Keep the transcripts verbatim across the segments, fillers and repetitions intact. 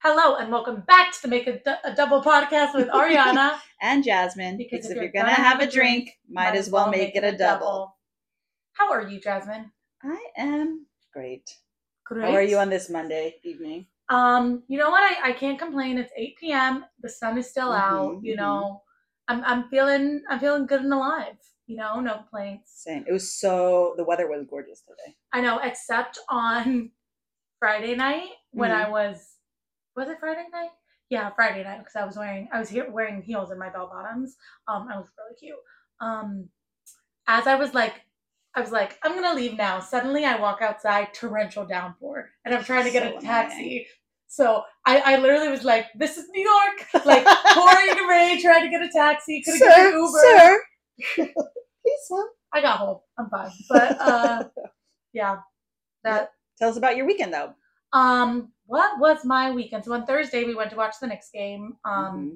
Hello and welcome back to the Make a, D- a Double podcast with Ariana and Jasmine. Because, because if, if you're, you're gonna, gonna have a drink, drink might, might as well make, make it, it a double. double. How are you, Jasmine? I am great. Great. How are you on this Monday evening? Um, you know what? I, I can't complain. It's eight p.m. The sun is still mm-hmm, out. You mm-hmm. know, I'm I'm feeling I'm feeling good and alive. You know, no complaints. Same. It was so the weather was gorgeous today. I know, except on Friday night when mm-hmm. I was. Was it Friday night? Yeah, Friday night because I was wearing I was here wearing heels in my bell bottoms. Um, I was really cute. Um, as I was like, I was like, I'm gonna leave now. Suddenly, I walk outside, torrential downpour, and I'm trying to get so a taxi. Annoying. So I, I literally was like, "This is New York!" Like pouring rain, trying to get a taxi. Couldn't get an Uber. Sir, please, son. I got home. I'm fine. But uh, yeah, that. Tell us about your weekend, though. Um. What was my weekend? So on Thursday we went to watch the Knicks game. Um, mm-hmm.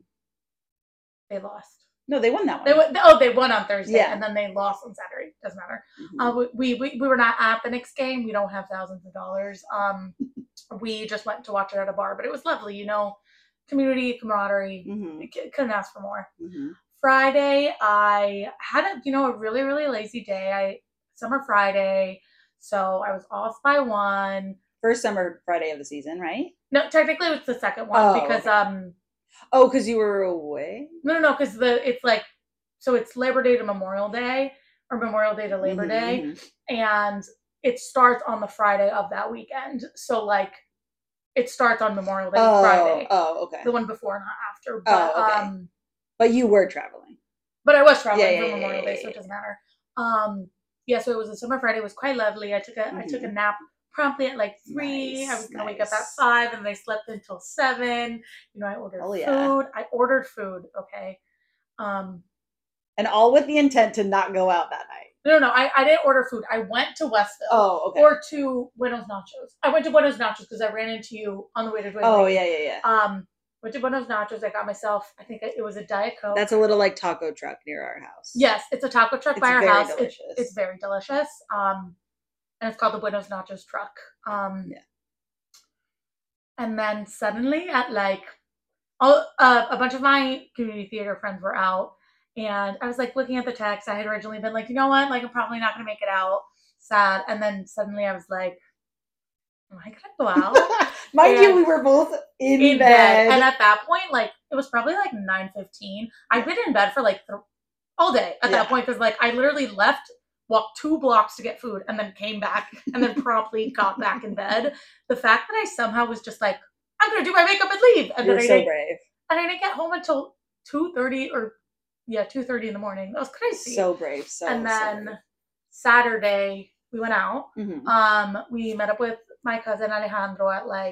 They lost. No, they won that one. They won, oh, they won on Thursday, yeah. and then they lost on Saturday. Doesn't matter. Mm-hmm. Uh, we, we we were not at the Knicks game. We don't have thousands of dollars. Um, we just went to watch it at a bar, but it was lovely. You know, community, camaraderie. Mm-hmm. Couldn't ask for more. Mm-hmm. Friday, I had a you know a really really lazy day. I summer Friday, so I was off by one. First summer Friday of the season, right? No, technically it's the second one oh, because okay. um. Oh, because you were away? No, no, no. Because the it's like so it's Labor Day to Memorial Day or Memorial Day to Labor mm-hmm. Day, and it starts on the Friday of that weekend. So like, it starts on Memorial Day oh, Friday. Oh, okay. The one before, not after. But, oh, okay. Um, but you were traveling. But I was traveling yeah, for yeah, Memorial yeah, Day, yeah, so it doesn't matter. Um, yeah. So it was a summer Friday. It was quite lovely. I took a mm-hmm. I took a nap. Promptly at like three. Nice, I was gonna nice. wake up at five, and I slept until seven. You know, I ordered oh, food. Yeah. I ordered food. Okay. Um, and all with the intent to not go out that night. No, no, I, I didn't order food. I went to Westville. Oh, okay. Or to Buenos Nachos. I went to Buenos Nachos because I ran into you on the way to Dwayne. Oh, yeah, yeah, yeah. Um, went to Buenos Nachos. I got myself. I think it was a Diet Coke. That's a little like taco truck near our house. Yes, it's a taco truck it's by our very house. Delicious. It's, it's very delicious. Um. And it's called the Buenos Nachos truck. Um, yeah. And then suddenly at like, all, uh, a bunch of my community theater friends were out. And I was like looking at the text. I had originally been like, you know what? Like, I'm probably not going to make it out. Sad. And then suddenly I was like, am I going to go out? Mind and you, we were both in, in bed. bed. And at that point, like, it was probably like nine fifteen. I'd been in bed for like th- all day at yeah. that point. Because like I literally left walked two blocks to get food and then came back and then promptly got back in bed. The fact that I somehow was just like, I'm going to do my makeup and leave. And You're then I so didn't, brave. And I didn't get home until two thirty or, yeah, two thirty in the morning. That was crazy. So brave. So And then so brave. Saturday, we went out. Mm-hmm. Um, We met up with my cousin Alejandro at like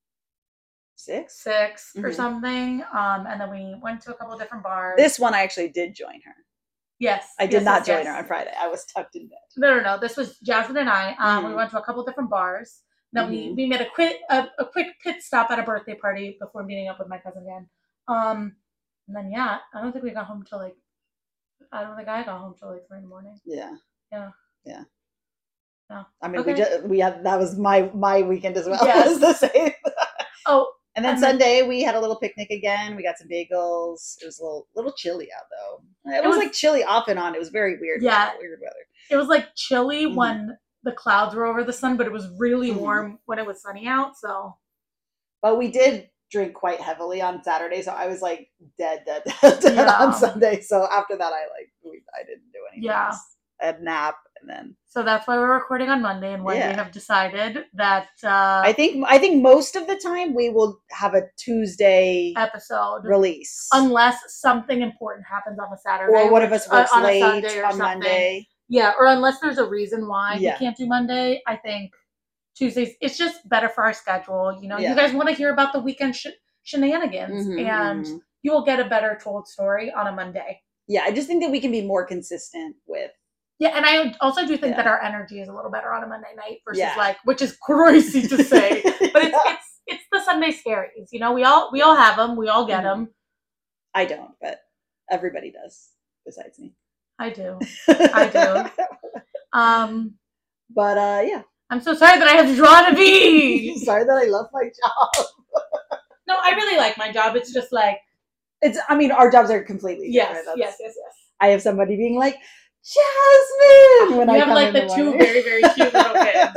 six, six mm-hmm. or something. Um, And then we went to a couple different bars. This one, I actually did join her. Yes. I did yes, not yes, join yes. her on Friday. I was tucked in bed. No, no, no. This was Jasmine and I. Um, mm. We went to a couple different bars. Then mm-hmm. we, we made a quick a, a quick pit stop at a birthday party before meeting up with my cousin again. Um, and then yeah, I don't think we got home till like I don't think I got home till like three in the morning. Yeah. Yeah. Yeah. No. I mean, okay. we just we had that was my my weekend as well. Yes. the same. Oh. And then and Sunday then, we had a little picnic again. We got some bagels. It was a little little chilly out though. It, it was, was like chilly off and on. It was very weird. Yeah, weather, weird weather. It was like chilly mm-hmm. when the clouds were over the sun, but it was really mm-hmm. warm when it was sunny out. So, but we did drink quite heavily on Saturday, so I was like dead, dead, dead, dead yeah. on Sunday. So after that, I like we, I didn't do anything. Yeah, I had a nap. And then so that's why we're recording on Monday, and when yeah. we have decided that uh I think I think most of the time we will have a Tuesday episode release, unless something important happens on a Saturday, or one of us works uh, on late a Sunday or on something. Monday. Yeah, or unless there's a reason why yeah. we can't do Monday. I think Tuesdays. It's just better for our schedule. You know, yeah. you guys want to hear about the weekend sh- shenanigans, mm-hmm, and mm-hmm. you will get a better told story on a Monday. Yeah, I just think that we can be more consistent with. Yeah, and I also do think yeah. that our energy is a little better on a Monday night versus yeah. like, which is crazy to say, but it's yeah. it's it's the Sunday scaries. You know, we all we all have them, we all get them. I don't, but everybody does besides me. I do, I do. Um, but uh, yeah, I'm so sorry that I have to draw on a bee. Sorry that I love my job. I really like my job. It's just like it's. I mean, our jobs are completely different. yes, That's, yes, yes, yes. I have somebody being like, Jasmine, when you I have come like in the, the two morning. very very cute little kids.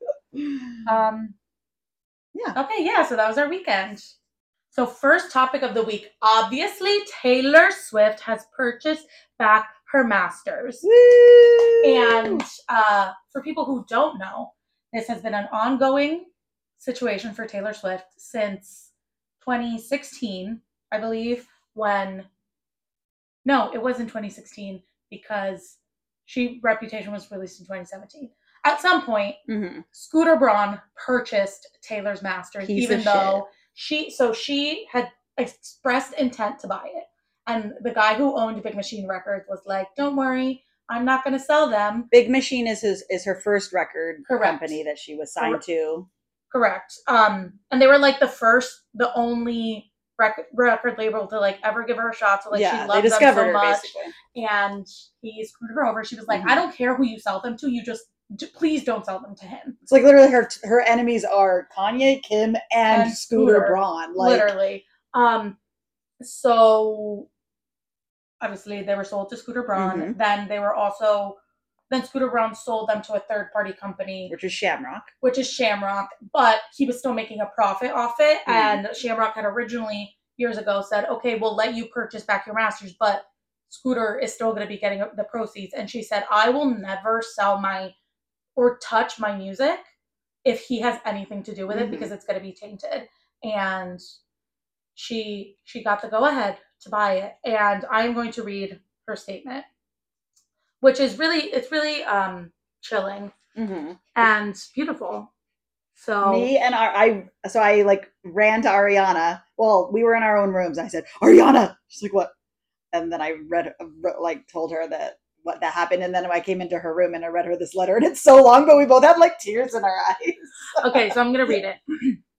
Um. Yeah. Okay. Yeah. So that was our weekend. So first topic of the week. Obviously, Taylor Swift has purchased back her masters. Woo! And uh, for people who don't know, this has been an ongoing situation for Taylor Swift since twenty sixteen, I believe, when no, it was in twenty sixteen because she Reputation was released in twenty seventeen. At some point, mm-hmm. Scooter Braun purchased Taylor's masters, Piece even of though shit. she so she had expressed intent to buy it. And the guy who owned Big Machine Records was like, "Don't worry, I'm not going to sell them." Big Machine is his is her first record Correct. company that she was signed Correct. to. Correct. Um, and they were like the first, the only record record label to like ever give her a shot. So like yeah, she loved they discovered them so her, much, basically. and he screwed her over. She was like, Mhm. "I don't care who you sell them to. You just please don't sell them to him." It's like literally her her enemies are Kanye, Kim, and, And Scooter, Scooter, Braun. Like, literally. Um, so obviously they were sold to Scooter Braun. Mhm. Then they were also then Scooter Braun sold them to a third party company, which is Shamrock. which is Shamrock, but he was still making a profit off it. Mhm. And Shamrock had originally years ago said, "Okay, we'll let you purchase back your masters, but Scooter is still going to be getting the proceeds." And she said, "I will never sell my or touch my music if he has anything to do with it, Mhm. because it's going to be tainted." And she she got the go ahead to buy it, and I'm going to read her statement, which is really it's really um chilling Mhm. and beautiful. So Me and our, I, so I like ran to Ariana. Well, we were in our own rooms. And I said, Ariana. She's like, what? And then I read, like, told her that what that happened. And then I came into her room and I read her this letter. And it's so long, but we both had like tears in our eyes. Okay, so I'm gonna read it.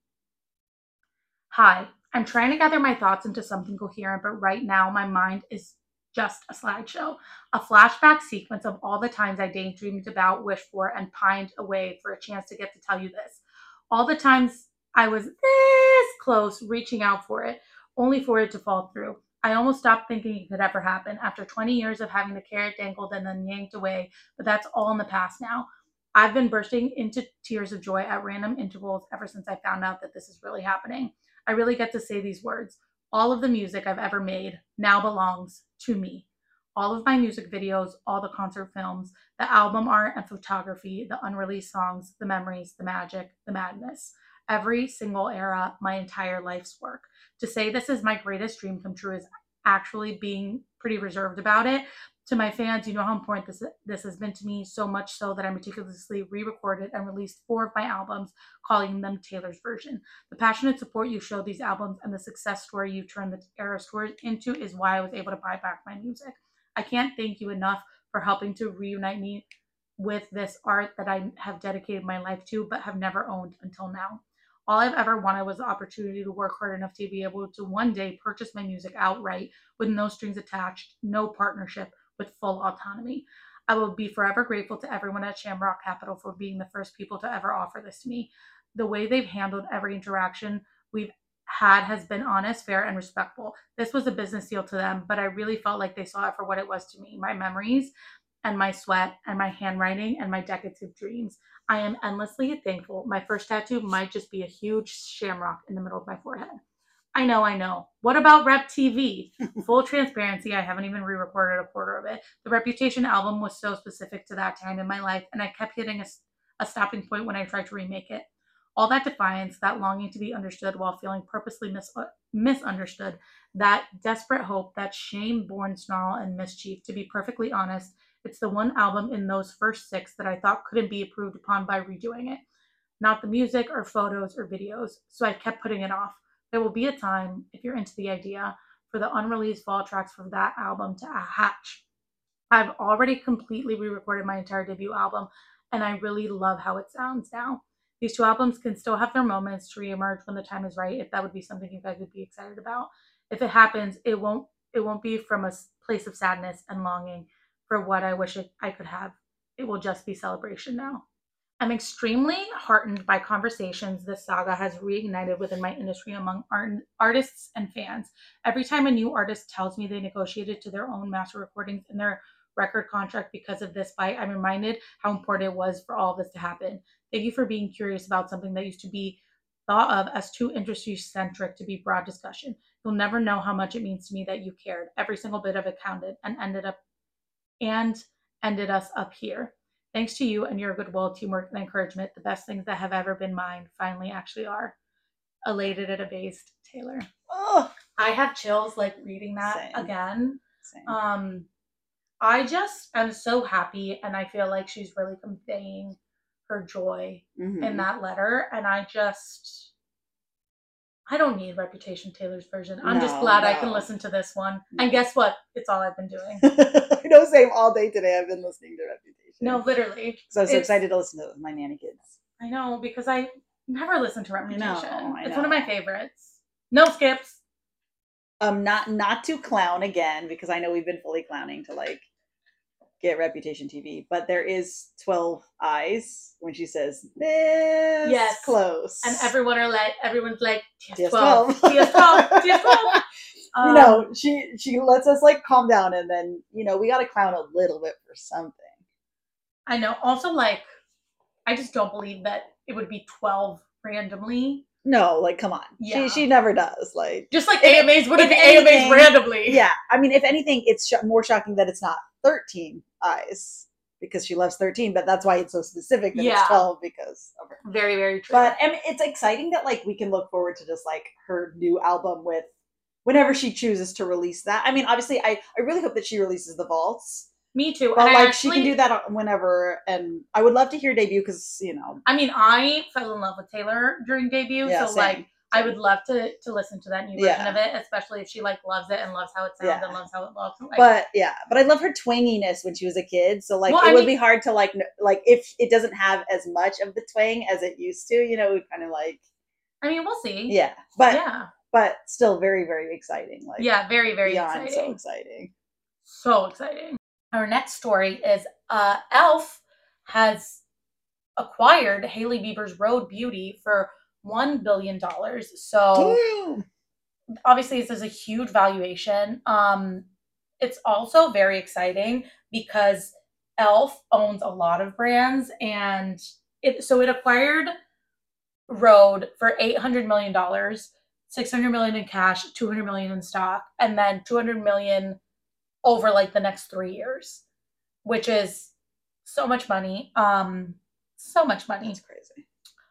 Hi, I'm trying to gather my thoughts into something coherent, but right now my mind is just a slideshow, a flashback sequence of all the times I daydreamed about, wished for, and pined away for a chance to get to tell you this. All the times I was this close reaching out for it, only for it to fall through. I almost stopped thinking it could ever happen after twenty years of having the carrot dangled and then yanked away, but that's all in the past now. I've been bursting into tears of joy at random intervals ever since I found out that this is really happening. I really get to say these words. All of the music I've ever made now belongs to me. All of my music videos, all the concert films, the album art and photography, the unreleased songs, the memories, the magic, the madness. Every single era, my entire life's work. To say this is my greatest dream come true is actually being pretty reserved about it. To my fans, you know how important this this has been to me, so much so that I meticulously re-recorded and released four of my albums, calling them Taylor's version. The passionate support you showed these albums and the success story you turned the Eras Tour into is why I was able to buy back my music. I can't thank you enough for helping to reunite me with this art that I have dedicated my life to, but have never owned until now. All I've ever wanted was the opportunity to work hard enough to be able to one day purchase my music outright with no strings attached, no partnership, with full autonomy. I will be forever grateful to everyone at Shamrock Capital for being the first people to ever offer this to me. The way they've handled every interaction we've had has been honest, fair, and respectful. This was a business deal to them, but I really felt like they saw it for what it was to me, my memories and my sweat and my handwriting and my decades of dreams. I am endlessly thankful. My first tattoo might just be a huge shamrock in the middle of my forehead. I know, I know. What about Rep T V? Full transparency, I haven't even re-recorded a quarter of it. The Reputation album was so specific to that time in my life, and I kept hitting a, a stopping point when I tried to remake it. All that defiance, that longing to be understood while feeling purposely mis- uh, misunderstood, that desperate hope, that shame-born snarl and mischief. To be perfectly honest, it's the one album in those first six that I thought couldn't be improved upon by redoing it. Not the music or photos or videos, so I kept putting it off. There will be a time, if you're into the idea, for the unreleased fall tracks for that album to hatch. I've already completely re-recorded my entire debut album, and I really love how it sounds now. These two albums can still have their moments to reemerge when the time is right, if that would be something you guys would be excited about. If it happens, it won't it won't be from a place of sadness and longing for what I wish it, I could have. It will just be celebration now. I'm extremely heartened by conversations this saga has reignited within my industry among art- artists and fans. Every time a new artist tells me they negotiated to their own master recordings in their record contract because of this fight, I'm reminded how important it was for all of this to happen. Thank you for being curious about something that used to be thought of as too industry centric to be broad discussion. You'll never know how much it means to me that you cared. Every single bit of it counted and ended up and ended us up here. Thanks to you and your goodwill, teamwork, and encouragement, the best things that have ever been mine finally actually are. Elated and abased, Taylor. Oh, I have chills like reading that Same. again. same. Um, I just am so happy, and I feel like she's really conveying her joy Mhm. in that letter. And I just, I don't need Reputation Taylor's version. I'm just No, glad I can no. listen to this one. No. And guess what? It's all I've been doing. I know, same all day today. I've been listening to Reputation. No, literally. Because I was so It's- excited to listen to it with my nanny kids. I know, because I never listen to Reputation. know, I It's one of my know. favorites. No skips. Um, not not to clown again, because I know we've been fully clowning to like get Reputation T V, but there is twelve eyes when she says this Yes. close. And everyone are like, everyone's like, T T S S twelve, twelve. T S twelve, T S twelve. You know, she she lets us like calm down, and then you know we got to clown a little bit for something. I know. Also, like, I just don't believe that it would be twelve randomly. No, like come on, Yeah. she she never does. Like Just like If- A M As wouldn't if be A M As anything- randomly. yeah, I mean, if anything, it's sh- more shocking that it's not thirteen eyes because she loves thirteen, but that's why it's so specific that Yeah. it's twelve because of her. Very, very true. But I mean, it's exciting that like we can look forward to just like her new album with whenever she chooses to release that. I mean, obviously, I I really hope that she releases the vaults, Me too. but and like I she actually, can do that whenever. And I would love to hear debut because you know, I mean, I fell in love with Taylor during debut, yeah, so same, like I same. would love to to listen to that new version Yeah. of it, especially if she like loves it and loves how it sounds Yeah. and loves how it looks. Like, But yeah, but I love her twanginess when she was a kid. So like Well, it I would mean- be hard to like n- like if it doesn't have as much of the twang as it used to. You know, we kind of like I mean, we'll see. yeah, but yeah, but still very very exciting. Like yeah, very, very beyond exciting. so exciting. So exciting. Our next story is uh Elf has acquired Hailey Bieber's Road Beauty for one billion dollars. So Woo! obviously this is a huge valuation. Um it's also very exciting because Elf owns a lot of brands, and it so it acquired Road for eight hundred million dollars, six hundred million dollars in cash, two hundred million dollars in stock, and then two hundred million dollars over like the next three years, which is so much money. Um, so much money. That's crazy.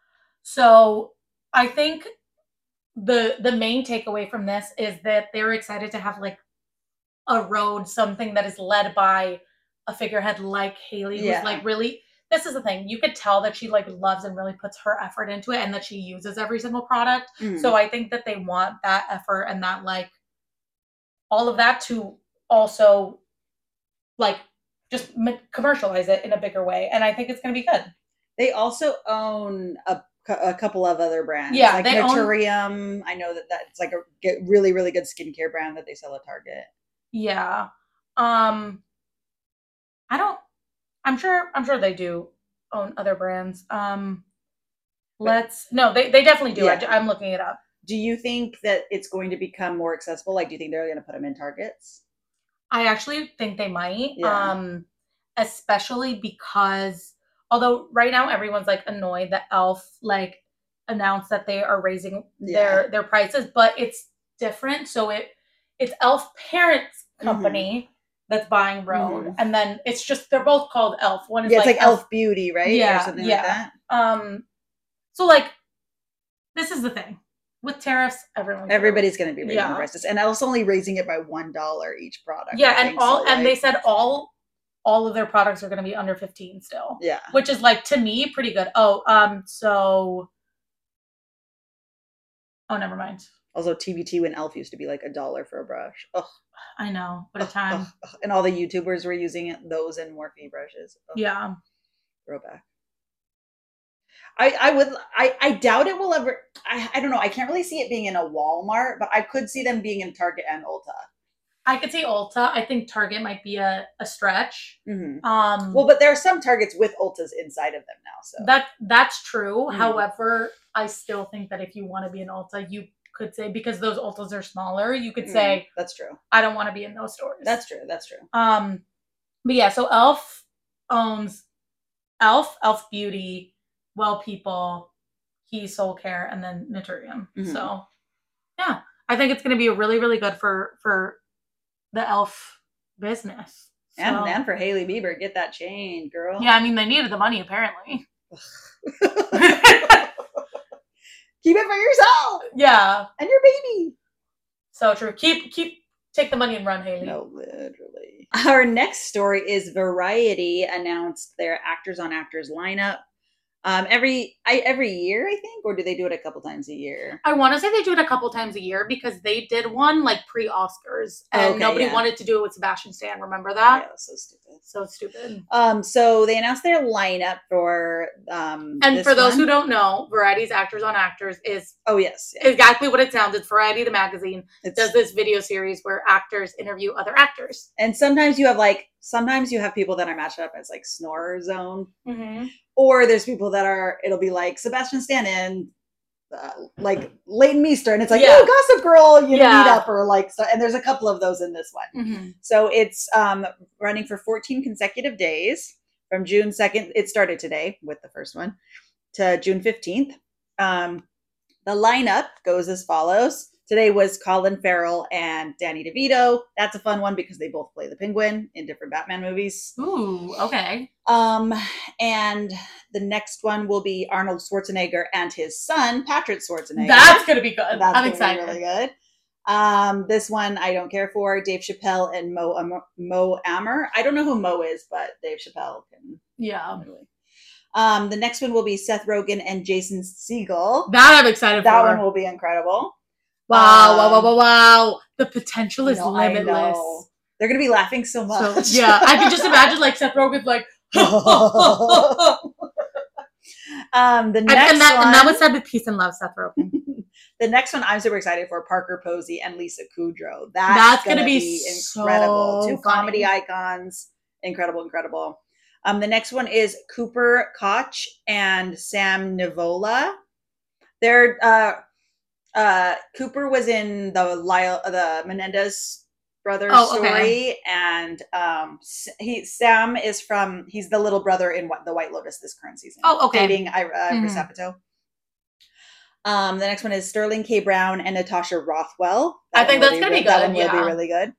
So I think the the main takeaway from this is that they're excited to have like a road, something that is led by a figurehead like Hailey, Yeah. who's like really. This is the thing. You could tell that she like loves and really puts her effort into it, and that she uses every single product. Mhm. So I think that they want that effort and that like all of that to also like just m- commercialize it in a bigger way, and I think it's going to be good. They also own a, cou- a couple of other brands. Yeah, like they own- Naturium. I know that that's like a get really really good skincare brand that they sell at Target. Yeah. Um I don't I'm sure I'm sure they do own other brands. Um let's no, they they definitely do. Yeah. I, I'm looking it up. Do you think that it's going to become more accessible? Like, do you think they're going to put them in Targets? I actually think they might. Yeah. Um especially because although right now everyone's like annoyed that Elf like announced that they are raising Yeah. their their prices, but it's different. So it it's Elf Parents Company that's buying Road, Mhm. and then it's just they're both called Elf. One is Yeah, it's like, like Elf Beauty, right? Yeah, or something yeah. like that. Um, so like, this is the thing with tariffs. Everyone, Everybody's going to be raising Yeah. prices, and Elf's only raising it by one dollar each product. Yeah, I and think, all so, and they like, said all all of their products are going to be under fifteen still, yeah. which is like to me pretty good. Oh, um, so oh, never mind. Also, T B T when Elf used to be like a dollar for a brush. Ugh, I know, what a ugh, time. ugh, ugh. And all the YouTubers were using it, those and Morphe brushes. Ugh, Yeah, throwback. I, I would I, I doubt it will ever I, I don't know, I can't really see it being in a Walmart, but I could see them being in Target and Ulta. I could say Ulta. I think Target might be a, a stretch. Mm-hmm. Um, well, but there are some Targets with Ultas inside of them now. So that that's true. Mm. However, I still think that if you want to be an Ulta, you could say, because those Ultas are smaller, you could Mm, say, that's true. I don't want to be in those stores. That's true. That's true. Um, but yeah, so Elf owns Elf, Elf Beauty, Well People, Key Soul Care, and then Naturium. Mm-hmm. So yeah, I think it's going to be really, really good for for the Elf business. So, and and for Hailey Bieber, get that change, girl. Yeah, I mean, they needed the money apparently. Keep it for yourself. Yeah, and your baby. So true. Keep keep take the money and run, Hailey. No, literally. Our next story is Variety announced their Actors on Actors lineup. Um, every I every year, I think, or do they do it a couple times a year? I want to say they do it a couple times a year because they did one like pre-Oscars, and okay, nobody yeah. wanted to do it with Sebastian Stan. Remember that? Yeah, so stupid. So stupid. Um, so they announced their lineup for um, and this for those one. who don't know, Variety's Actors on Actors is oh yes, yeah. exactly what it sounds. It's Variety the magazine. It It's, does this video series where actors interview other actors, and sometimes you have like sometimes you have people that are matched up as like Snore Zone. Mm-hmm. Or there's people that are, it'll be like Sebastian Stan and uh, like Leighton Meester. And it's like, Yeah. oh, Gossip Girl, you know, Yeah. meet up or like, so, and there's a couple of those in this one. Mm-hmm. So it's um, running for fourteen consecutive days from June second. It started today with the first one to June fifteenth. Um, the lineup goes as follows. Today was Colin Farrell and Danny DeVito. That's a fun one because they both play the Penguin in different Batman movies. Ooh, okay. Um, and the next one will be Arnold Schwarzenegger and his son, Patrick Schwarzenegger. That's gonna be good. That's I'm gonna excited. Be really good. Um, this one I don't care for. Dave Chappelle and Mo um, Mo Amer. I don't know who Mo is, but Dave Chappelle can. Yeah. Really. Um, the next one will be Seth Rogen and Jason Segel. That I'm excited that for. That one will be incredible. Wow, um, wow, wow, wow, wow. The potential is no, limitless. They're going to be laughing so much. So, yeah, I can just imagine like Seth Rogen's like, um, the and, next and, that, one, and that was said with peace and love, Seth Rogen. The next one I'm super excited for, Parker Posey and Lisa Kudrow. That's, That's going to be, be incredible. so Two comedy icons. Incredible, incredible. Um, the next one is Cooper Koch and Sam Nivola. They're, uh, uh, Cooper was in the Lyle, the Menendez brothers oh, story, okay. and um, he Sam is from he's the little brother in what the White Lotus this current season. Oh, okay. Dating Ira mm-hmm. Sapito. Um, the next one is Sterling K. Brown and Natasha Rothwell. That I think that's gonna be be good. That one yeah. will be really good.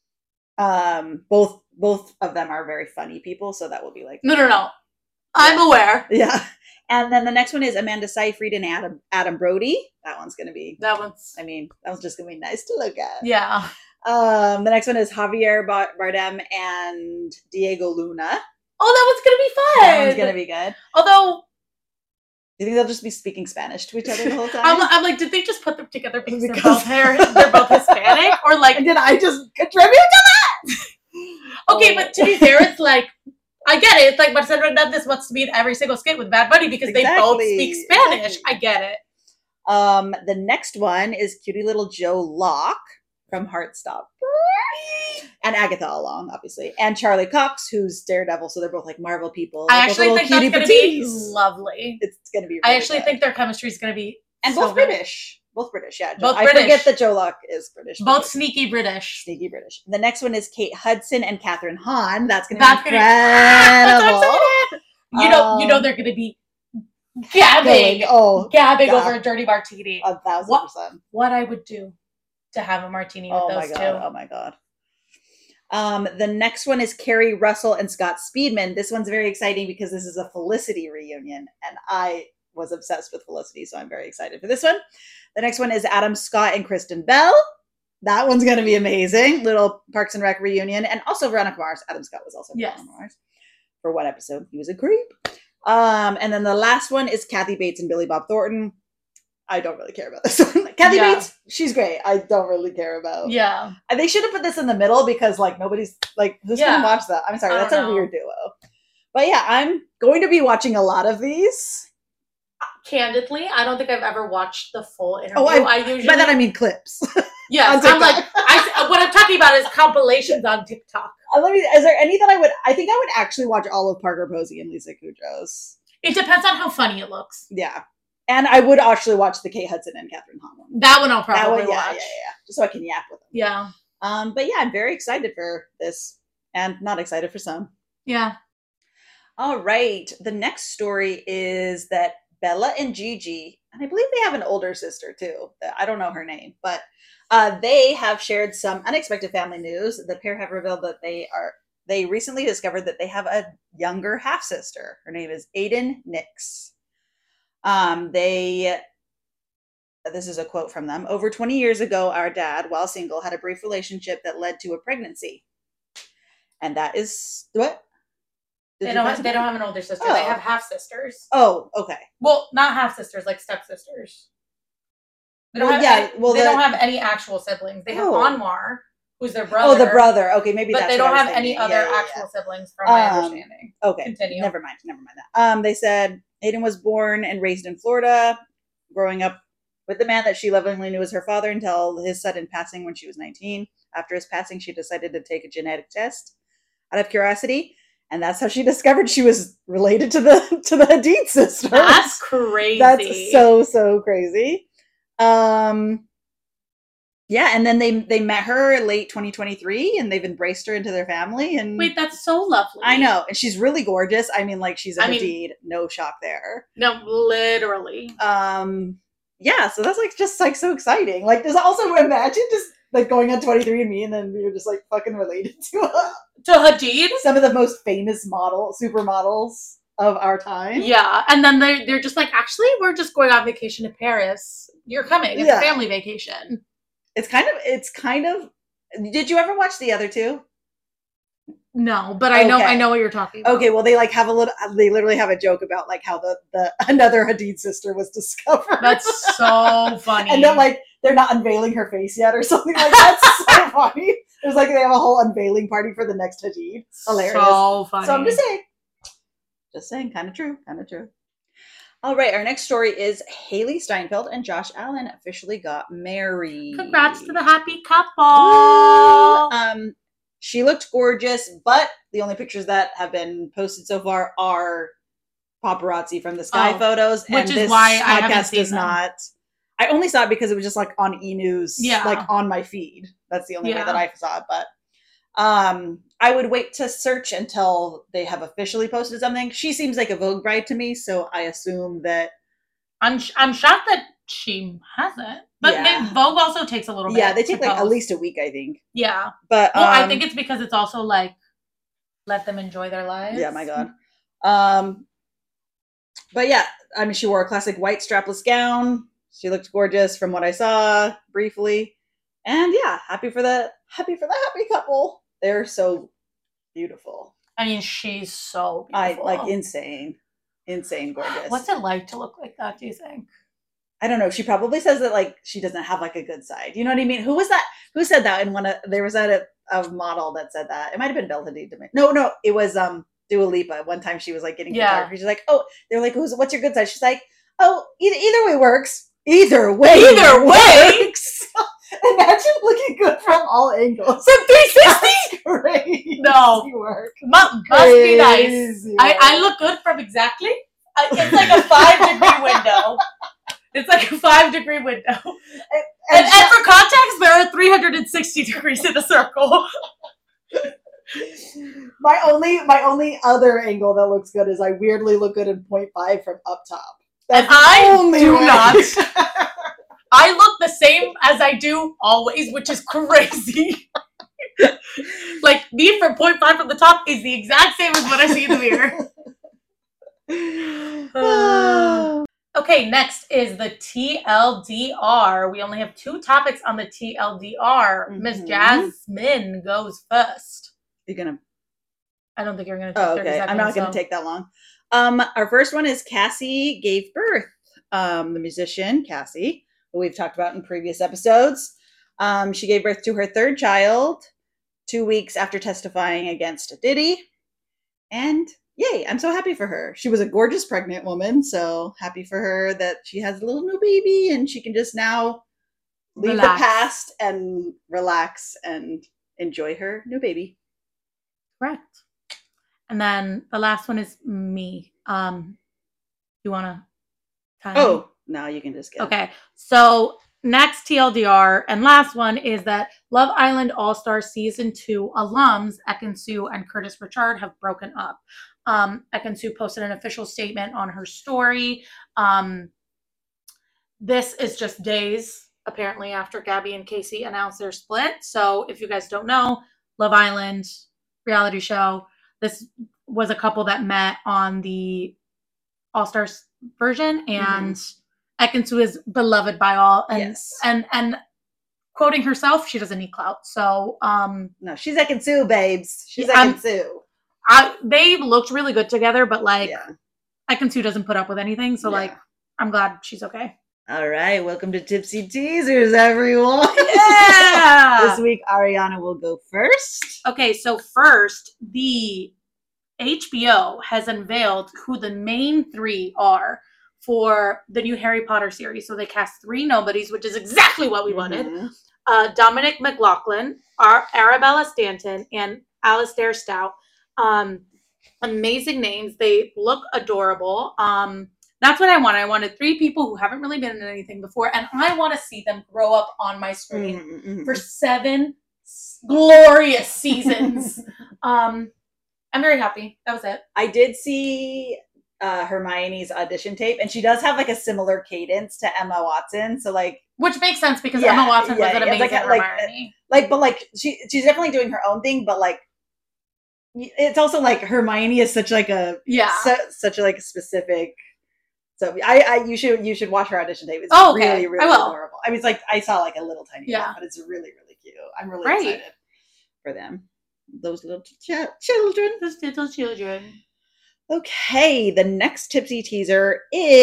Um, both both of them are very funny people, so that will be like no, no, no. I'm yeah. aware. Yeah. And then the next one is Amanda Seyfried and Adam Adam Brody. That one's going to be. That one's. I mean, that one's just going to be nice to look at. Yeah. Um, the next one is Javier Bardem and Diego Luna. Oh, that one's going to be fun. That one's going to be good. Although. Do you think they'll just be speaking Spanish to each other the whole time? I'm, I'm like, did they just put them together because, because they're both hair, they're both Hispanic, or like? Did I just contribute to that? Okay, oh. but to be fair, it's like. I get it. It's like Marcelo Hernandez wants to be in every single skit with Bad Bunny because exactly. they both speak Spanish. Exactly. I get it. Um, the next one is cutie little Joe Locke from Heartstopper. And Agatha Along, obviously. And Charlie Cox, who's Daredevil. So they're both like Marvel people. I they're actually think that's going to be lovely. It's going to be really I actually good. think their chemistry is going to be And so both good. British. Both British, yeah. Both I British. forget that Joe Locke is British. Both sneaky British. Sneaky British. The next one is Kate Hudson and Catherine Hahn. That's going to That's be gonna incredible. Be, ah, you know, um, you know they're going to be gabbing, going, oh, gabbing God. over a dirty martini. A thousand what, percent. What I would do to have a martini with oh those my God, two. Oh my God. Um, the next one is Carrie Russell and Scott Speedman. This one's very exciting because this is a Felicity reunion, and I was obsessed with Felicity, so I'm very excited for this one. The next one is Adam Scott and Kristen Bell. That one's going to be amazing. Little Parks and Rec reunion, and also Veronica Mars. Adam Scott was also yes. Veronica Mars. For what episode? He was a creep. Um, and then the last one is Kathy Bates and Billy Bob Thornton. I don't really care about this one. Kathy yeah. Bates, she's great. I don't really care about. Yeah. And they should have put this in the middle because like nobody's like who's yeah. gonna watch that? I'm sorry, I that's a know. weird duo. But yeah, I'm going to be watching a lot of these. Candidly, I don't think I've ever watched the full interview. Oh, I, I usually by that I mean clips. Yes, I'm like I, what I'm talking about is compilations on TikTok. Uh, let me. Is there any that I would? I think I would actually watch all of Parker Posey and Lisa Kudrow's. It depends on how funny it looks. Yeah, and I would actually watch the Kate Hudson and Katherine Hahn one. That one I'll probably that one, yeah, watch. Yeah, yeah, yeah, just so I can yap with them. Yeah. Um, but yeah, I'm very excited for this, and not excited for some. Yeah. All right. The next story is that Bella and Gigi, and I believe they have an older sister too. I don't know her name, but uh, they have shared some unexpected family news. The pair have revealed that they are they recently discovered that they have a younger half sister. Her name is Aiden Nix. Um, they this is a quote from them. Over twenty years ago, our dad, while single, had a brief relationship that led to a pregnancy. And that is what? Did they don't have, they don't have an older sister. Oh. They have half sisters. Oh, okay. Well, not half sisters, like stepsisters. They don't well, have yeah, any, well, they the, don't have any actual siblings. They have oh. Anwar, who's their brother. Oh, the brother. Okay, maybe but that's they what don't I was have any thinking. other yeah, yeah, actual yeah. siblings, from my um, understanding. Okay, continue. Never mind. Never mind that. Um, they said Aiden was born and raised in Florida, growing up with the man that she lovingly knew as her father until his sudden passing when she was nineteen. After his passing, she decided to take a genetic test out of curiosity, and that's how she discovered she was related to the to the Hadid sisters. That's crazy. That's so so crazy. Um, yeah, and then they they met her late twenty twenty-three, and they've embraced her into their family. And wait, that's so lovely. I know, and she's really gorgeous. I mean, like she's a I mean, Hadid, no shock there. No, literally. Um, yeah, so that's like just like so exciting. Like, there's also imagine just like going on twenty-three and me, and then you're just like fucking related to uh, to Hadid, some of the most famous model supermodels of our time. Yeah, and then they they're just like, actually, we're just going on vacation to Paris. You're coming. It's Yeah. a family vacation. It's kind of, it's kind of, did you ever watch the other two? No, but I know, Okay. I know what you're talking about. Okay, well, they like have a little, they literally have a joke about like how the, the another Hadid sister was discovered. That's so funny. And then like, they're not unveiling her face yet or something like that. That's so funny. There's like, they have a whole unveiling party for the next Hadid. Hilarious. So funny. So I'm just saying, just saying, kind of true, kind of true. All right, our next story is Haley Steinfeld and Josh Allen officially got married. Congrats to the happy couple. Woo! Um, she looked gorgeous, but the only pictures that have been posted so far are paparazzi from the sky Oh, photos, which and is this why I haven't podcast seen does them. not. I only saw it because it was just like on E! News, Yeah. like on my feed. That's the only way Yeah. that I saw it. But um, I would wait to search until they have officially posted something. She seems like a Vogue bride to me, so I assume that. I'm sh- I'm shocked that she hasn't. But Yeah. they, Vogue also takes a little bit. Yeah, they to take like at post. least a week, I think. Yeah. But Well, I um, think it's because it's also like, let them enjoy their lives. yeah, my God. Um, but yeah, I mean, she wore a classic white strapless gown. She looked gorgeous from what I saw briefly, and yeah, happy for the happy for the happy couple. They're so beautiful. I mean, she's so I beautiful. like insane, insane gorgeous. What's it like to look like that, do you think? I don't know. She probably says that like she doesn't have like a good side. You know what I mean? Who was that? Who said that? In one of there was that a, a model that said that. It might have been Bella Hadid to me. No, no, it was um Dua Lipa. One time she was like getting Yeah. photography. She's like, oh, they're like, who's what's your good side? She's like, oh, either either way works. Either way, Either way. works. Imagine looking good from all angles. From three sixty? Crazy No. work. Must, must be nice. Crazy I, work. I look good from exactly. I, it's like a five degree window. It's like a five degree window. And, And, and for context, there are three hundred sixty degrees in a circle. my only my only other angle that looks good is I weirdly look good in point five from up top. And I do not. I look the same as I do always, which is crazy. Like, me from point five from the top is the exact same as what I see in the mirror. Uh, okay, next is the T L D R. We only have two topics on the T L D R. Miss Mhm. Jasmine goes first. You're gonna. I don't think you're going to take Oh, thirty okay. seconds. I'm not gonna so- take that long. Um, our first one is Cassie gave birth. Um, the musician Cassie, who we've talked about in previous episodes. Um, she gave birth to her third child two weeks after testifying against Diddy, and yay! I'm so happy for her. She was a gorgeous pregnant woman, so happy for her that she has a little new baby and she can just now leave Relax. the past and relax and enjoy her new baby. Correct. And then the last one is me. Um, you want to tell Oh, me? no, you can just go. Okay. So next T L D R and last one is that Love Island All-Star Season two alums Ekin-Su and Curtis Richard have broken up. Um, Ekin-Su posted an official statement on her story. Um, this is just days, apparently, after Gabby and Casey announced their split. So if you guys don't know, Love Island reality show, this was a couple that met on the All-Stars version, and mm-hmm. Ekin-Su is beloved by all. And, yes. And, and quoting herself, she doesn't need clout. So, um, no, she's Ekin-Su, babes. She's Ekin-Su. I, they looked really good together, but like, yeah. Ekin-Su doesn't put up with anything. So, yeah. like, I'm glad she's okay. All right. Welcome to Tipsy Teasers, everyone. Yeah. This week, Ariana will go first. Okay. So, first, the H B O has unveiled who the main three are for the new Harry Potter series. So they cast three nobodies, which is exactly what we mm-hmm. wanted. Uh, Dominic McLaughlin, Ar- Arabella Stanton, and Alistair Stout. Um, amazing names. They look adorable. Um, that's what I want. I wanted three people who haven't really been in anything before, and I want to see them grow up on my screen mm-hmm. for seven glorious seasons. um, I'm very happy. That was it. I did see uh, Hermione's audition tape, and she does have like a similar cadence to Emma Watson. So like, which makes sense because yeah, Emma Watson yeah, was an amazing like, Hermione. Like, like, but like she she's definitely doing her own thing. But like, it's also like Hermione is such like a yeah su- such a, like specific. So I, I you should you should watch her audition tape. It's oh, okay. really really I will. adorable. I mean, it's like I saw like a little tiny yeah, one, but it's really really cute. I'm really right. excited for them. Those little ch- children. Those little children. Okay, the next tipsy teaser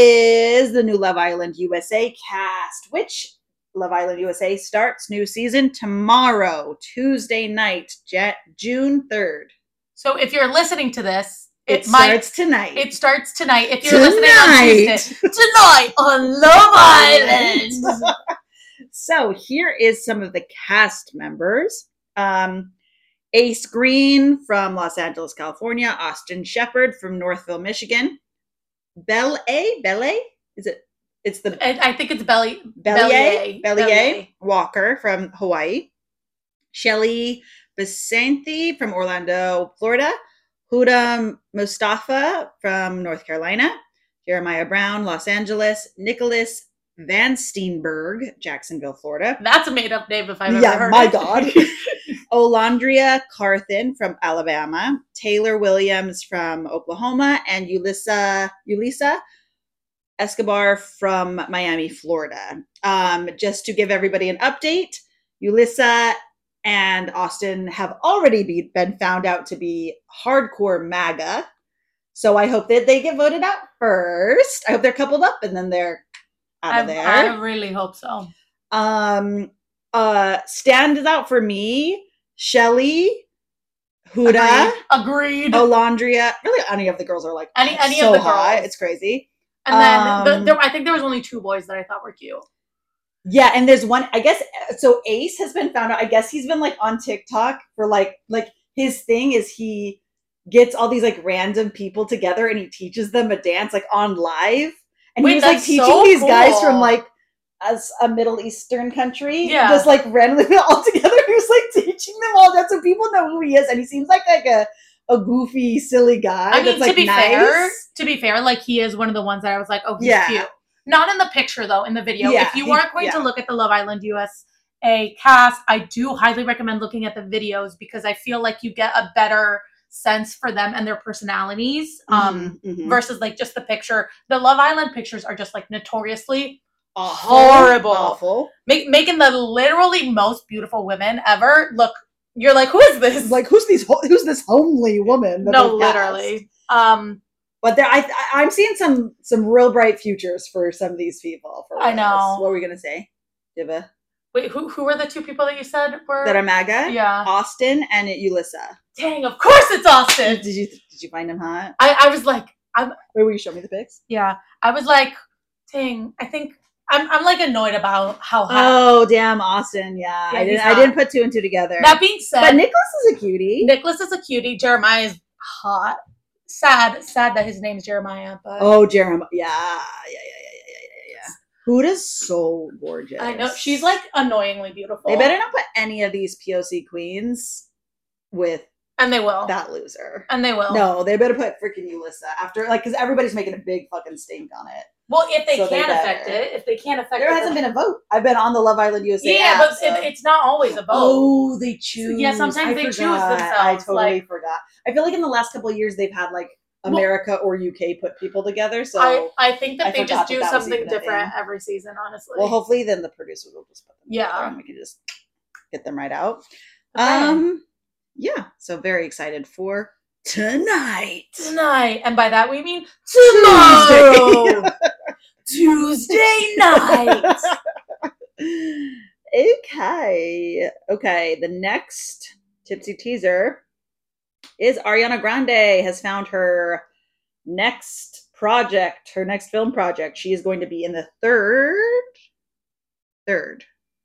is the new Love Island U S A cast, which Love Island U S A starts new season tomorrow, Tuesday night, J- June third. So if you're listening to this, it, it might, starts tonight. It starts tonight. If you're tonight. listening on Tuesday, tonight on Love Island. So here is some of the cast members. Um, Ace Green from Los Angeles, California. Austin Shepard from Northville, Michigan. Belle A? Belle? Is it? It's the. I, I think it's Belly. Bellier. Bellier Walker from Hawaii. Shelly Basanthi from Orlando, Florida. Huda Mustafa from North Carolina. Jeremiah Brown, Los Angeles. Nicholas Van Steenberg, Jacksonville, Florida. That's a made-up name if I've yeah, ever heard my it. God. Olandria Carthen from Alabama, Taylor Williams from Oklahoma, and Ulissa, Ulissa Escobar from Miami, Florida. Um, just to give everybody an update, Ulissa and Austin have already be, been found out to be hardcore MAGA. So I hope that they get voted out first. I hope they're coupled up and then they're out I, of there. I really hope so. Um, uh, stands out for me. Shelly, Huda, agreed. agreed. Olandria. Really, any of the girls are like any any so of the hot. girls. It's crazy. And then um, the, there, I think there was only two boys that I thought were cute. Yeah, and there's one. I guess so. Ace has been found out. I guess he's been like on TikTok for like like his thing is he gets all these like random people together and he teaches them a dance like on live. And Wait, he was like teaching so these cool. guys from like as a Middle Eastern country, yeah, just like randomly all together. He was like teaching them all that, so people know who he is, and he seems like like a, a goofy, silly guy. I mean, that's, to like, be nice. fair, to be fair, like he is one of the ones that I was like, oh, he's yeah. cute. Not in the picture though, in the video. Yeah, if you he, aren't going yeah. to look at the Love Island U S A cast, I do highly recommend looking at the videos because I feel like you get a better sense for them and their personalities um mm-hmm, mm-hmm. versus like just the picture. The Love Island pictures are just like notoriously awful, horrible, awful, Make, making the literally most beautiful women ever look. You're like, who is this? Like, who's these? Who's this homely woman? No, literally. Um, but there, I, I, I'm seeing some some real bright futures for some of these people. For I know. What were we gonna say, Diva? Wait, who who were the two people that you said were that are MAGA? Yeah, Austin and Ulissa. Dang, of course it's Austin. Did you did you find him hot? I, I was like, I'm. Wait, will you show me the pics? Yeah, I was like, dang, I think I'm I'm like annoyed about how. Happy. Oh damn, Austin! Yeah, yeah I didn't. I didn't put two and two together. That being said, but Nicholas is a cutie. Nicholas is a cutie. Jeremiah is hot. Sad, sad that his name's Jeremiah. But oh, Jeremiah, yeah, yeah, yeah, yeah, yeah, yeah, yeah. Huda's so gorgeous. I know she's like annoyingly beautiful. They better not put any of these P O C queens with. And they will. That loser. And they will. No, they better put freaking Ulyssa after, like, because everybody's making a big fucking stink on it. Well, if they so can't they affect it, if they can't affect there it. There hasn't been a vote. I've been on the Love Island U S A Yeah, app, but so. it, it's not always a vote. Oh, they choose. Yeah, sometimes I they forgot. choose themselves. I totally like, forgot. I feel like in the last couple of years, they've had, like, America well, or U K put people together. So I, I think that I they just do that something different every season, honestly. Well, hopefully then the producers will just put them yeah. together and we can just get them right out. Okay. Um, yeah, so very excited for tonight. Tonight. And by that we mean tomorrow. Tuesday night. Okay. Okay. The next tipsy teaser is Ariana Grande has found her next project, her next film project. She is going to be in the third, third,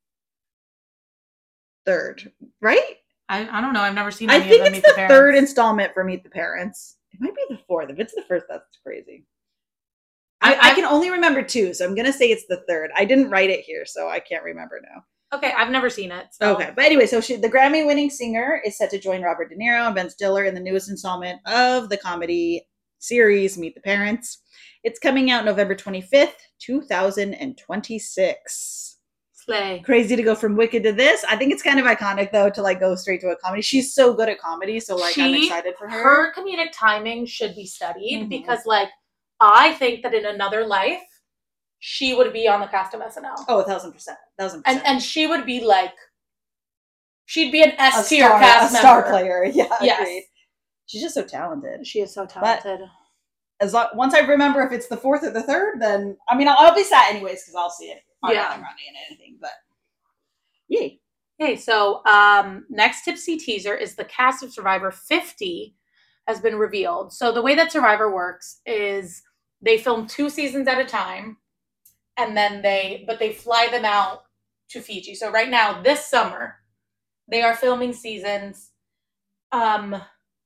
third, right? I, I don't know. I've never seen. I any think of it's the, the, the third installment for Meet the Parents. It might be the fourth. If it's the first, that's crazy. I, I can only remember two, so I'm gonna say it's the third. I didn't write it here, so I can't remember now. Okay, I've never seen it. So. Okay, but anyway, so she, the Grammy-winning singer is set to join Robert De Niro and Ben Stiller in the newest installment of the comedy series Meet the Parents. It's coming out November twenty-fifth, two thousand twenty-six. Slay. Crazy to go from Wicked to this. I think it's kind of iconic though to like go straight to a comedy. She's so good at comedy, so like she, I'm excited for her. Her comedic timing should be studied mm-hmm. because like I think that in another life she would be on the cast of S N L. Oh, a thousand percent, thousand percent. And and she would be like, she'd be an S tier cast a member, star player. Yeah, yes. Agreed. She's just so talented. She is so talented. But as long, once I remember if it's the fourth or the third, then I mean I'll, I'll be sad anyways because I'll see it. I'm yeah, not running in anything, but yay. Okay, so um, next tipsy teaser is the cast of Survivor fifty has been revealed. So the way that Survivor works is they film two seasons at a time, and then they but they fly them out to Fiji. So right now, this summer, they are filming seasons. Um,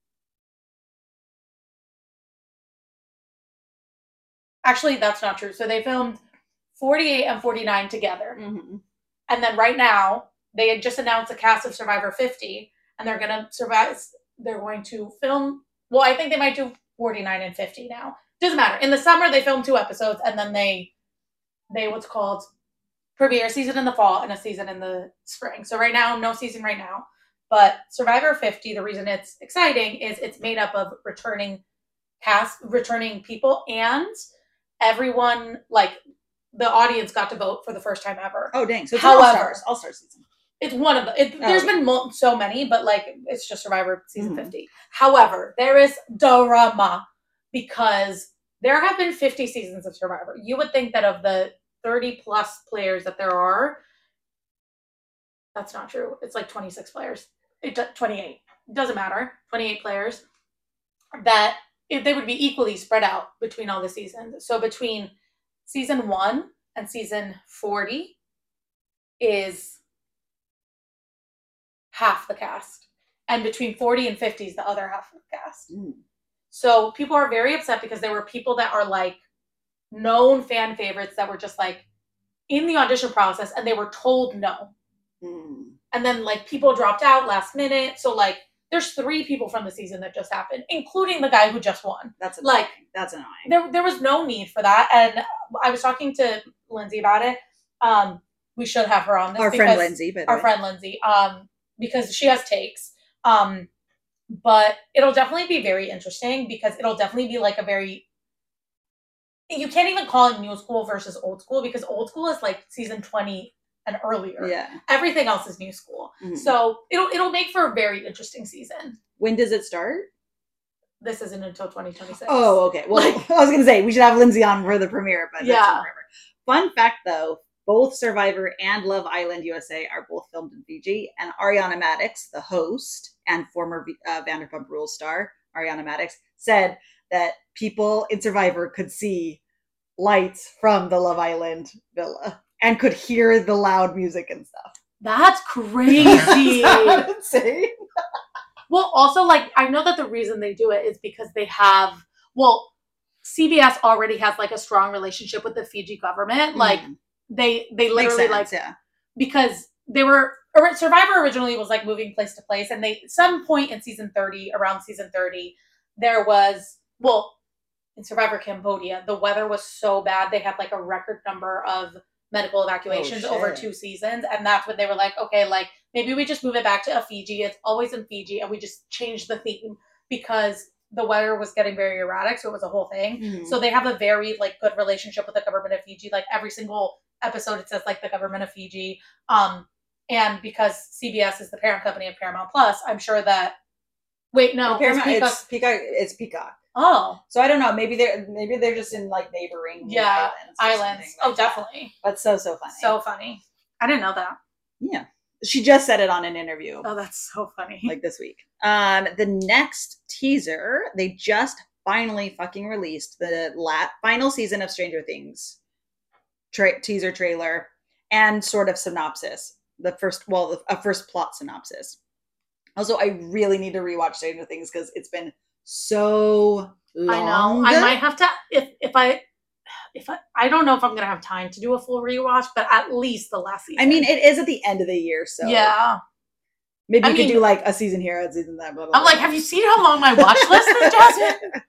actually, that's not true. So they filmed forty-eight and forty-nine together. Mm-hmm. And then right now, they had just announced a cast of Survivor fifty, and they're going to survive. They're going to film. Well, I think they might do forty-nine and fifty now. Doesn't matter. In the summer, they film two episodes, and then they, they what's called premiere a season in the fall and a season in the spring. So right now, no season right now. But Survivor fifty, the reason it's exciting is it's made up of returning cast, returning people, and everyone, like, the audience got to vote for the first time ever. Oh, dang. So it's However, an all-stars, all-star season. It's one of the, it, oh. there's been mo- so many, but, like, it's just Survivor season mm-hmm. fifty. However, there is drama because there have been fifty seasons of Survivor. You would think that of the thirty plus players that there are, that's not true. It's like twenty-six players. It, twenty-eight. It doesn't matter. twenty-eight players. That if they would be equally spread out between all the seasons. So between season one and season forty is half the cast. And between forty and fifty is the other half of the cast. Mm. So people are very upset because there were people that are like known fan favorites that were just like in the audition process and they were told no. Mm. And then like people dropped out last minute. So like there's three people from the season that just happened, including the guy who just won. That's annoying. Like that's annoying. There there was no need for that. And I was talking to Lindsay about it. Um, we should have her on this. Our friend Lindsay, by the our way. friend Lindsay. Um, because she has takes. Um, but it'll definitely be very interesting because it'll definitely be like a very, you can't even call it new school versus old school because old school is like season twenty and earlier. Yeah. Everything else is new school. Mm-hmm. So it'll it'll make for a very interesting season. When does it start? This isn't until twenty twenty-six. Oh, okay. Well, like, I was going to say, we should have Lindsay on for the premiere, but yeah. that's not forever. Fun fact though, both Survivor and Love Island U S A are both filmed in Fiji, and Ariana Madix, the host and former uh, Vanderpump Rules star, Ariana Madix, said that people in Survivor could see lights from the Love Island villa and could hear the loud music and stuff. That's crazy. That's insane. Well, also, like, I know that the reason they do it is because they have, well, C B S already has, like, a strong relationship with the Fiji government. Like, mm. they they literally, sense, like, yeah. because they were, Survivor originally was, like, moving place to place, and they, some point in season thirty, around season thirty, there was, well, in Survivor Cambodia, the weather was so bad, they had, like, a record number of medical evacuations oh, over two seasons, and that's when they were like, okay, like, maybe we just move it back to a Fiji. It's always in Fiji, and we just change the theme because the weather was getting very erratic, so it was a whole thing. Mm-hmm. So they have a very, like, good relationship with the government of Fiji. Like, every single episode, it says, like, the government of Fiji. Um, and because C B S is the parent company of Paramount Plus, I'm sure that. Wait, no, well, Paramount, it's Peacock. It's Peacock. It's Peacock. Oh, so I don't know. Maybe they're maybe they're just in like neighboring yeah islands. Islands. Oh, like definitely. That. That's so so funny. So funny. I didn't know that. Yeah, she just said it on an interview. Oh, that's so funny. Like this week. Um, the next teaser, they just finally fucking released the la- final season of Stranger Things tra- teaser trailer and sort of synopsis. The first, well, a first plot synopsis. Also, I really need to rewatch Stranger Things because it's been so long. I know. I might have to if if I if I I don't know if I'm gonna have time to do a full rewatch, but at least the last season. I mean, it is at the end of the year, so yeah. Maybe I you mean, could do like a season here, a season there. Blah, blah, I'm blah. like, have you seen how long my watch list is, Jasmine?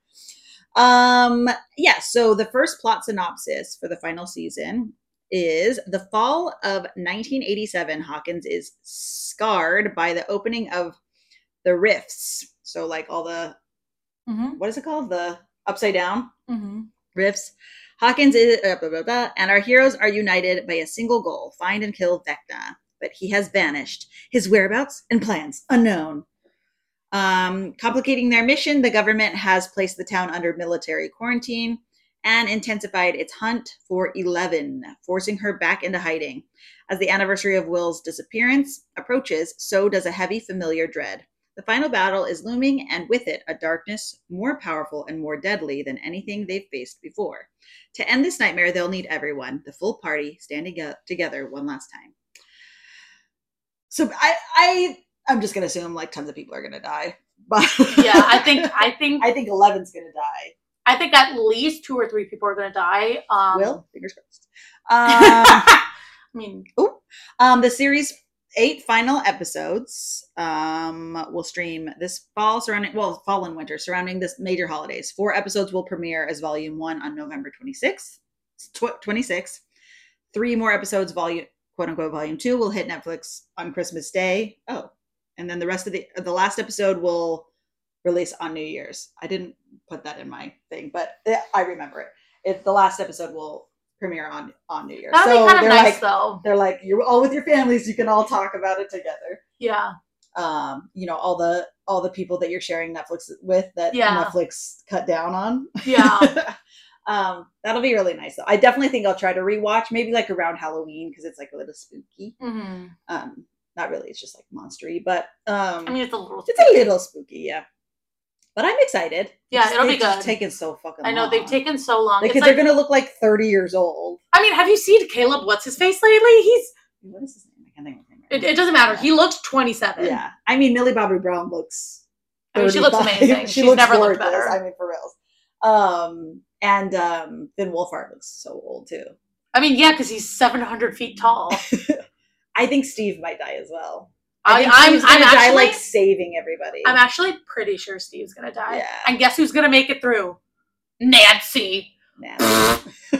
um. Yeah. So the first plot synopsis for the final season is the fall of nineteen eighty-seven. Hawkins is scarred by the opening of the rifts. So like all the, mm-hmm. what is it called? The upside down mm-hmm. rifts. Hawkins is, uh, blah, blah, blah, and our heroes are united by a single goal, find and kill Vecna. But he has vanished. His whereabouts and plans unknown. Um, complicating their mission, the government has placed the town under military quarantine and intensified its hunt for Eleven, forcing her back into hiding. As the anniversary of Will's disappearance approaches, so does a heavy familiar dread. The final battle is looming, and with it, a darkness more powerful and more deadly than anything they've faced before. To end this nightmare, they'll need everyone, the full party, standing together one last time. So I, I, I'm just gonna assume like tons of people are gonna die. But yeah, I think, I think, I think Eleven's gonna die. I think at least two or three people are gonna die. Um, Will, fingers crossed. Um, I mean, ooh, um, the series eight final episodes um will stream this fall surrounding well fall and winter surrounding this major holidays. Four episodes will premiere as volume one on November twenty-sixth. twenty-sixth. Three more episodes, volume quote unquote volume two, will hit Netflix on Christmas Day. Oh, and then the rest of the the last episode will release on New Year's. I didn't put that in my thing, but I remember it. It the last episode will premiere on on New Year's. That'd so be kind of they're nice, like, though. They're like, you're all with your families. You can all talk about it together. Yeah. Um, you know, all the all the people that you're sharing Netflix with that yeah. Netflix cut down on. Yeah. um, that'll be really nice, though. I definitely think I'll try to rewatch, maybe like around Halloween because it's like a little spooky. Mm-hmm. Um, not really. It's just like monstery, but um, I mean, it's a little. Spooky. It's a little spooky, yeah. But I'm excited. Yeah, just, it'll be good. It's taken so fucking long. I know, they've taken so long. The kids like, are going to look like thirty years old. I mean, have you seen Caleb What's-His-Face lately? He's... What is his name? I can't think of his name. Right it, it doesn't matter. Yeah. He looks twenty-seven. Yeah. I mean, Millie Bobby Brown looks I mean, she looks amazing. she She's looks never gorgeous. looked better. I mean, for reals. Um, and um, Finn Wolfhard looks so old, too. I mean, yeah, because he's seven hundred feet tall. I think Steve might die as well. I, I think I'm, Steve's gonna I'm die, actually, like, saving everybody. I'm actually pretty sure Steve's gonna die. Yeah. And guess who's gonna make it through? Nancy. Nancy. No,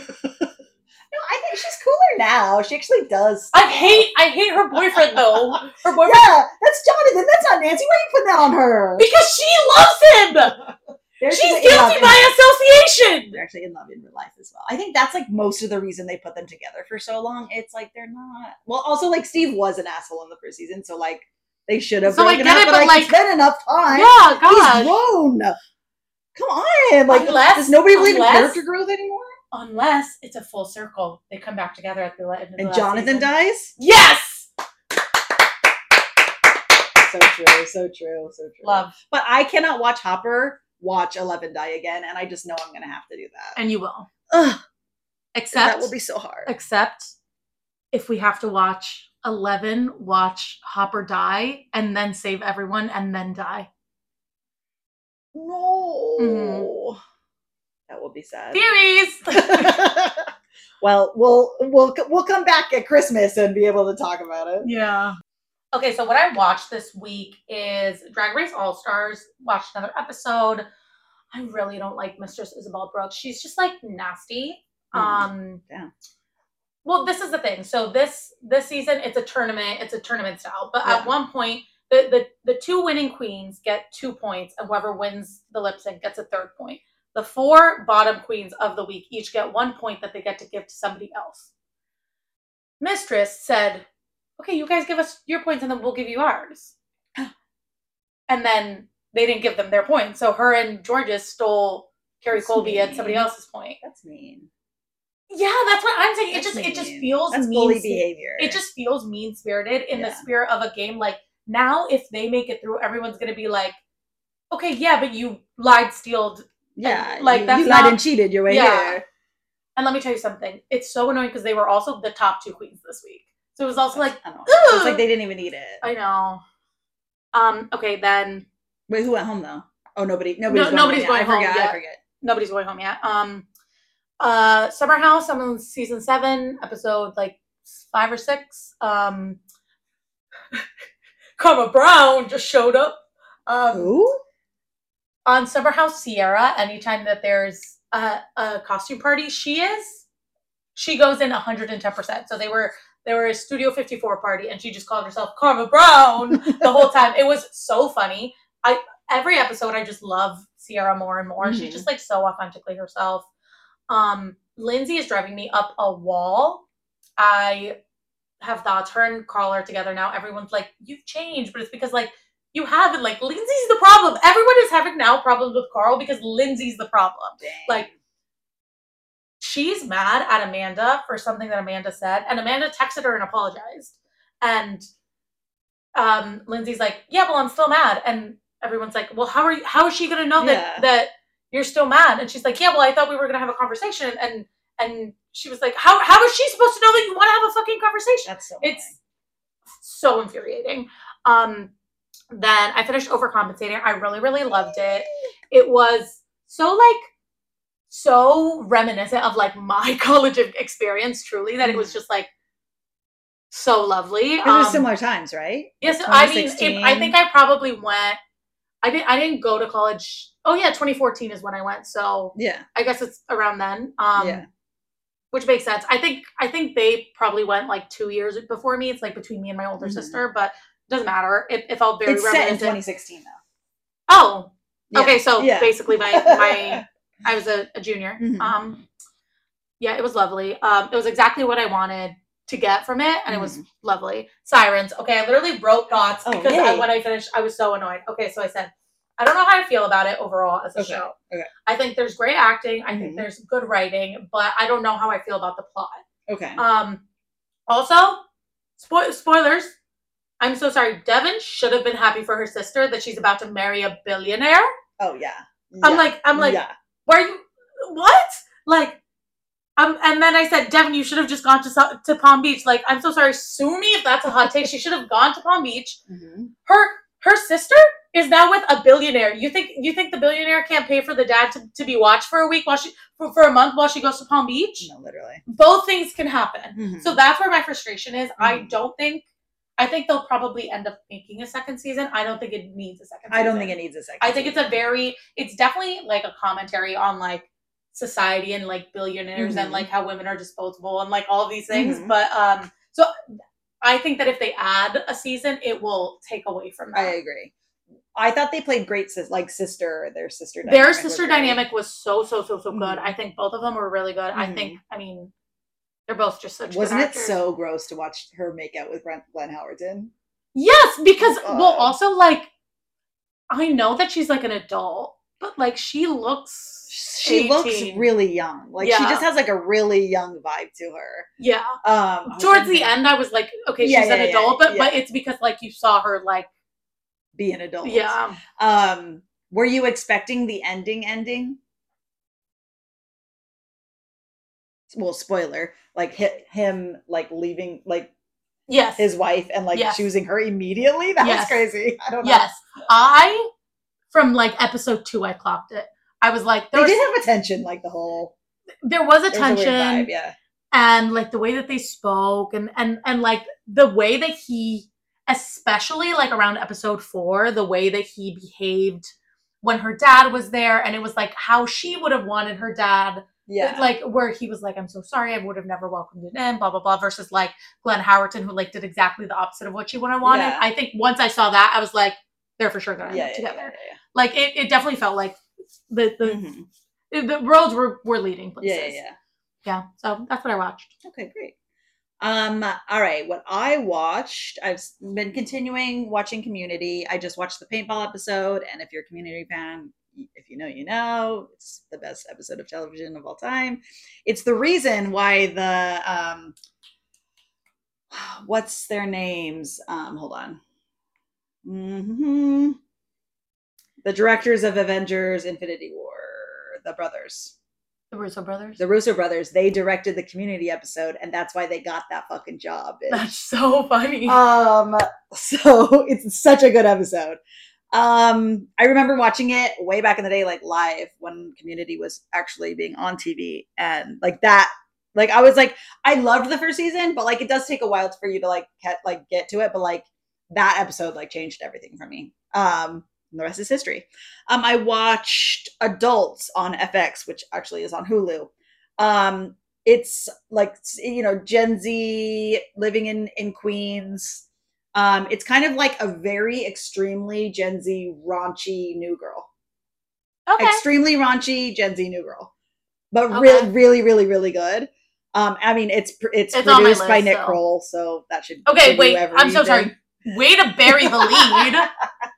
I think she's cooler now. She actually does. I hate, I hate her boyfriend though. Her boyfriend. Yeah, that's Jonathan. That's not Nancy. Why are you putting that on her? Because she loves him. She's guilty by association. They're actually in love in real life as well. I think that's like most of the reason they put them together for so long. It's like they're not. Well, also like Steve was an asshole in the first season, so like they should have. So I get up, it, but but like, like it's been enough time. Yeah, God. He's grown. Come on, like unless, does nobody believe unless, in character growth anymore? Unless it's a full circle, they come back together at the end of the and last Jonathan season. dies. Yes. So true, so true, so true. Love, but I cannot watch Hopper watch Eleven die again, and I just know I'm gonna have to do that. And you will. Ugh. Except that will be so hard. Except if we have to watch Eleven watch Hopper die and then save everyone and then die. No. Mm-hmm. That will be sad. Theories. Well, we'll we'll we'll come back at Christmas and be able to talk about it. Yeah. Okay, so what I watched this week is Drag Race All Stars. Watched another episode. I really don't like Mistress Isabelle Brooks. She's just like nasty. Mm. Um, yeah. Well, this is the thing. So this this season, it's a tournament. It's a tournament style. But yeah. At one point, the, the the two winning queens get two points, and whoever wins the lip sync gets a third point. The four bottom queens of the week each get one point that they get to give to somebody else. Mistress said, okay, you guys give us your points and then we'll give you ours. And then they didn't give them their points. So her and Georges stole Carrie that's Colby mean. At somebody else's point. That's mean. Yeah, that's what I'm saying. That's it just mean. It just feels that's mean bully behavior. It just feels mean spirited in yeah. the spirit of a game. Like now if they make it through, everyone's gonna be like, okay, yeah, but you lied, stealed. Yeah, and, like you, that's you not, lied and cheated your way yeah. here. And let me tell you something. It's so annoying because they were also the top two queens this week. So it was also like, I know. It's like they didn't even need it. I know. Um. Okay, then. Wait, who went home though? Oh, nobody. Nobody's no, going nobody's home going home yet. yet. I forget. Nobody's going home yet. Um. Uh. Summer House. I'm on season seven, episode like five or six. Um. Karma Brown just showed up. Um, who? On Summer House Sierra, anytime that there's a, a costume party, she is, she goes in one hundred ten percent. So they were, they were a Studio fifty-four party and she just called herself Karma Brown the whole time. It was so funny. I, every episode, I just love Sierra more and more. Mm-hmm. She's just like so authentically herself. Um, Lindsay is driving me up a wall. I have thoughts, her and Carl are together now. Everyone's like, you've changed, but it's because like, you haven't. Like, Lindsay's the problem. Everyone is having now problems with Carl because Lindsay's the problem. Dang. Like, she's mad at Amanda for something that Amanda said, and Amanda texted her and apologized. And um, Lindsay's like, yeah, well, I'm still mad. And everyone's like, well, how are you, how is she going to know yeah. that, that you're still mad? And she's like, yeah, well, I thought we were going to have a conversation. And and she was like, how how is she supposed to know that you want to have a fucking conversation? That's so It's annoying. So infuriating. Um, Then I finished Overcompensating. I really, really loved it. It was so like, so reminiscent of like my college experience, truly, that it was just like so lovely. It was um, similar times, right? Yes, I mean, it, I think I probably went, I didn't, I didn't go to college. Oh yeah, twenty fourteen is when I went. So yeah, I guess it's around then. Um, yeah. Which makes sense. I think, I think they probably went like two years before me. It's like between me and my older mm-hmm. sister, but doesn't matter. It, it felt very it's set in twenty sixteen though. Oh, yeah. Okay. So yeah. basically my, my, I was a, a junior. Mm-hmm. Um, yeah, it was lovely. Um, it was exactly what I wanted to get from it. And mm-hmm. it was lovely. Sirens. Okay. I literally wrote thoughts oh, because I, when I finished, I was so annoyed. Okay. So I said, I don't know how I feel about it overall as a okay. show. Okay. I think there's great acting. I mm-hmm. think there's good writing, but I don't know how I feel about the plot. Okay. Um, also, spo- spoilers. I'm so sorry. Devin should have been happy for her sister that she's about to marry a billionaire. Oh yeah. yeah. I'm like, I'm like, yeah. why are you, what? Like, um, and then I said, Devin, you should have just gone to to Palm Beach. Like, I'm so sorry. Sue me if that's a hot take. She should have gone to Palm Beach. Mm-hmm. Her her sister is now with a billionaire. You think you think the billionaire can't pay for the dad to, to be watched for a week while she for, for a month while she goes to Palm Beach? No, literally. Both things can happen. Mm-hmm. So that's where my frustration is. Mm-hmm. I don't think I think they'll probably end up making a second season. I don't think it needs a second season. I don't think it needs a second I think season. it's a very it's definitely like a commentary on like society and like billionaires mm-hmm. and like how women are disposable and like all of these things. Mm-hmm. But um so I think that if they add a season, it will take away from that. I agree. I thought they played great, sis- like sister, their sister dynamic. Their sister was dynamic was so, so, so, so mm-hmm. good. I think both of them were really good. Mm-hmm. I think, I mean, they're both just such Wasn't good it actors. so gross to watch her make out with Brent, Glenn Howerton? Yes, because, oh, well, also, like, I know that she's, like, an adult, but, like, she looks She eighteen. Looks really young. Like, yeah. She just has, like, a really young vibe to her. Yeah. Um, Towards the end, I was like, okay, she's yeah, yeah, an adult, yeah, but, yeah. but it's because, like, you saw her, like, be an adult. Yeah. Um, were you expecting the ending ending? well, spoiler, like hit him like leaving like yes his wife and like yes. choosing her immediately. That yes. was crazy. I don't know. Yes, I from like episode two, I clocked it. I was like, there they was, did have attention, like the whole. There was attention, there was a weird vibe, yeah, and like the way that they spoke, and and and like the way that he, especially like around episode four, the way that he behaved when her dad was there, and it was like how she would have wanted her dad. Yeah. Like where he was like, I'm so sorry, I would have never welcomed it in, blah, blah, blah, versus like Glenn Howerton, who like did exactly the opposite of what she would have wanted. Yeah. I think once I saw that, I was like, they're for sure going to yeah, end up yeah, together. Yeah, yeah, yeah. Like it, it definitely felt like the the, mm-hmm. the roads were, were leading places. Yeah, yeah, yeah. Yeah, so that's what I watched. Okay, great. Um, all right, what I watched, I've been continuing watching Community. I just watched the paintball episode, and if you're a Community fan, if you know, you know, it's the best episode of television of all time. It's the reason why the um what's their names? Um, hold on. Mm-hmm. The directors of Avengers Infinity War, the brothers. The Russo brothers? The Russo brothers. They directed the Community episode, and that's why they got that fucking job. Bitch. That's so funny. Um, so it's such a good episode. Um, I remember watching it way back in the day, like live when Community was actually being on T V, and like that, like I was like, I loved the first season, but like it does take a while for you to like get like get to it. But like that episode like changed everything for me. Um, and the rest is history. Um, I watched Adults on F X, which actually is on Hulu. Um, it's like, you know, Gen Z living in in Queens. Um, it's kind of like a very extremely Gen Z raunchy New Girl. Okay. Extremely raunchy Gen Z New Girl, but okay. really, really, really, really good. Um, I mean, it's it's, it's produced by Nick Kroll, so that should. Okay, wait. I'm so sorry. Way to bury the lead. um,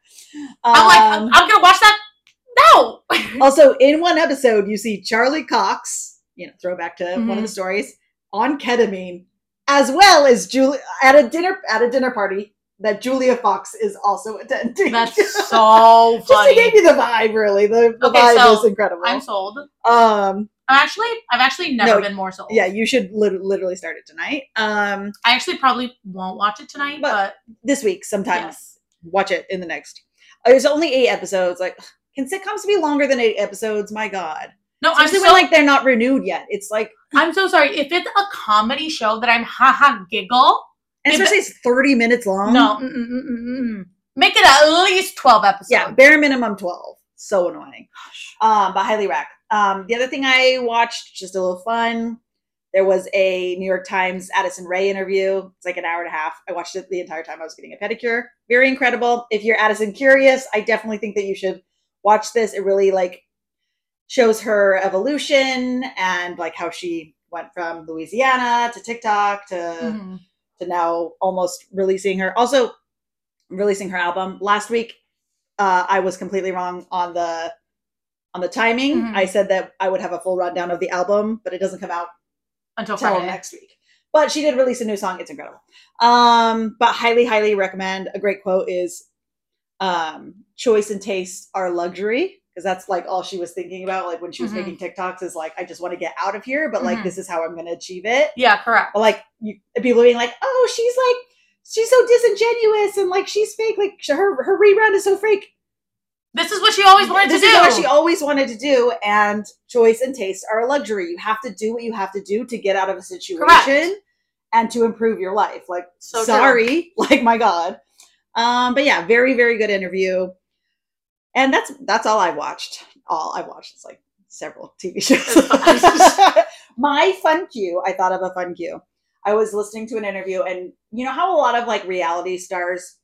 I'm like, I'm, I'm gonna watch that. No. Also, in one episode, you see Charlie Cox. You know, throwback to mm-hmm. one of the stories on ketamine. As well as Julia at a dinner at a dinner party that Julia Fox is also attending. That's so funny. Just to give you the vibe, really. The, the okay, vibe so is incredible. I'm sold. Um, I'm actually, I've actually never no, been more sold. Yeah, you should li- literally start it tonight. Um, I actually probably won't watch it tonight, but, but this week sometime. Yes. Watch it in the next. There's only eight episodes. Like, can sitcoms be longer than eight episodes? My God. No, especially I'm so, when like they're not renewed yet. It's like I'm so sorry. If it's a comedy show that I'm haha giggle, and especially it's thirty minutes long. No, mm, mm, mm, mm. Make it at least twelve episodes. Yeah, bare minimum twelve. So annoying. Um, but highly rack. Um, the other thing I watched, just a little fun. There was a New York Times Addison Rae interview. It's like an hour and a half. I watched it the entire time I was getting a pedicure. Very incredible. If you're Addison curious, I definitely think that you should watch this. It really like shows her evolution and like how she went from Louisiana to TikTok to mm-hmm. to now almost releasing her also releasing her album. Last week, uh, I was completely wrong on the on the timing. Mm-hmm. I said that I would have a full rundown of the album, but it doesn't come out until until Friday. next week. But she did release a new song. It's incredible. Um, but highly, highly recommend. A great quote is, um, "Choice and taste are luxury." Because that's like all she was thinking about, like when she was mm-hmm. making TikToks, is like, I just want to get out of here, but like mm-hmm. this is how I'm going to achieve it. Yeah, correct. But like you, people being like, oh, she's like, she's so disingenuous and like she's fake. Like her her rebrand is so fake. This is what she always wanted this to do. do. This is what she always wanted to do. And choice and taste are a luxury. You have to do what you have to do to get out of a situation correct. And to improve your life. Like, so sorry, true. Like my God. Um, but yeah, very very good interview. And that's that's all I watched. All I watched is like several T V shows. My fun cue, I thought of a fun cue. I was listening to an interview, and you know how a lot of like reality stars